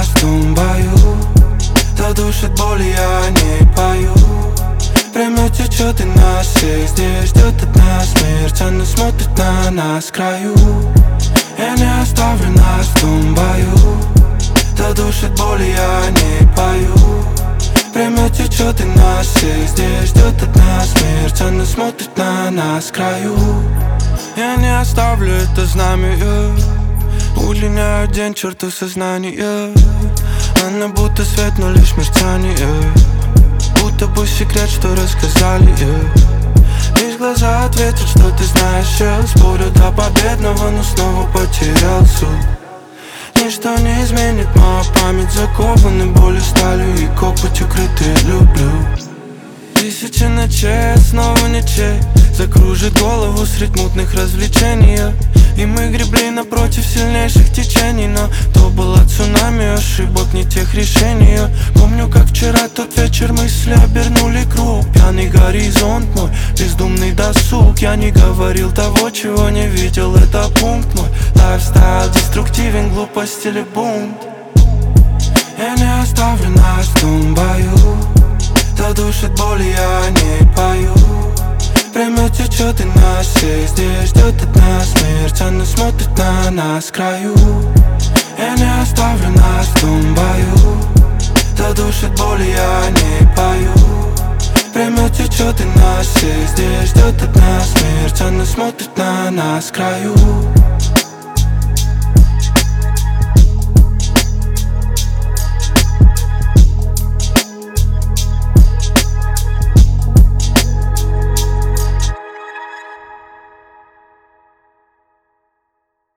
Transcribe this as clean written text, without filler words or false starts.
нас в том бою. Задушит боль, я не пою. Время течет и нас всех здесь ждет одна смерть. Она смотрит на нас с краю. Я не оставлю нас в том бою. Задушит боль, я не пою. Время течет и нас всех здесь ждет одна смерть. Она смотрит на нас с краю. Я не оставлю это знамя. Удлиняю день, чертов сознание. Она будто свет, но лишь мерцание. Будто бы секрет, что рассказали. Лишь глаза ответят, что ты знаешь. Спорю до победного, но снова потерял суть. Ничто не изменит мою память. Закованы болью, сталью и копоть укрытые люблю. Тысячи ночей, снова ничей. Закружит голову средь мутных развлечений. И мы гребли напротив сильнейших течений. Но то было цунами ошибок, не тех решений. Помню, как вчера тот вечер мысли обернули круг. Пьяный горизонт мой, бездумный досуг. Я не говорил того, чего не видел, это пункт мой. Лайфстайл деструктивен, глупость или бунт. Я не оставлю нас в том бою. Задушит боль, я не пою. Время течет и нас всех здесь ждет одна смерть. Она смотрит на нас с краю. Я не оставлю нас в том бою. Задушит боль, я не пою. Время течет и нас всех здесь ждет одна смерть. Она смотрит на нас с краю.